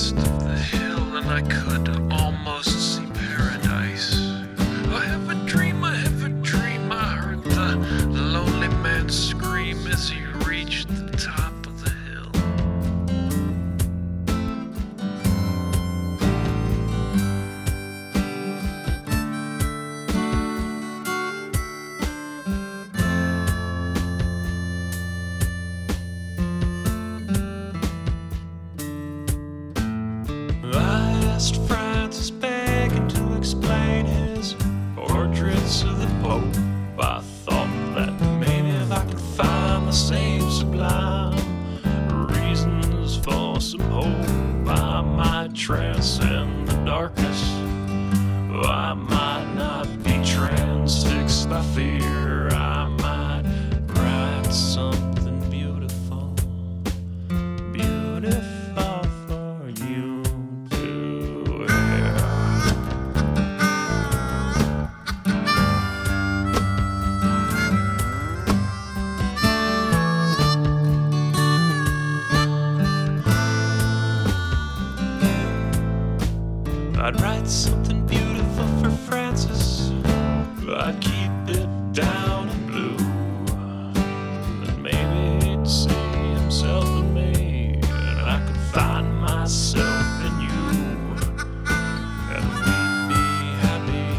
crest of the hill, and I could almost see paradise. I have a dream, I have a dream. I heard the lonely man scream as he reached the top of the hill. I asked Francis Bacon to explain his portraits of the Pope. I thought that maybe if I could find the same sublime reasons for some hope, I might transcend the darkness. I might not be transfixed by fear. I might write something beautiful, beautiful for you to hear. I'd write something beautiful for Francis. I'd keep it down in blue. Then maybe he'd see himself in me, and I could find myself in you, and we'd be happy.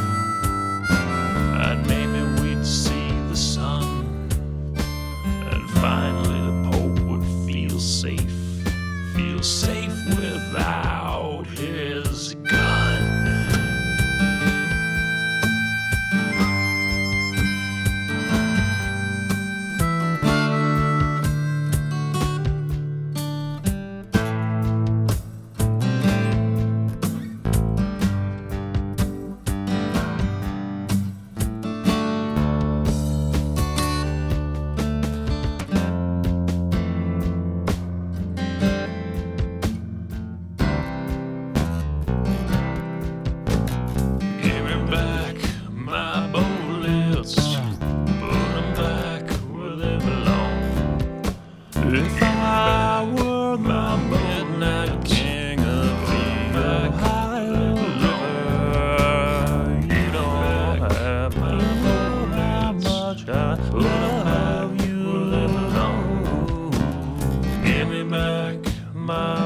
And maybe we'd see the sun, and finally the Pope would feel safe without his gun. Give me back my bullets, put them back where they belong. If I were the midnight king of the Ohio River, you don't have my bullets, I put them back where they belong. Give me back my